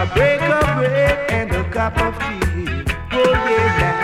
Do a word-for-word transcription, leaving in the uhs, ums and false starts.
break of bread and a cup of tea. Oh yeah,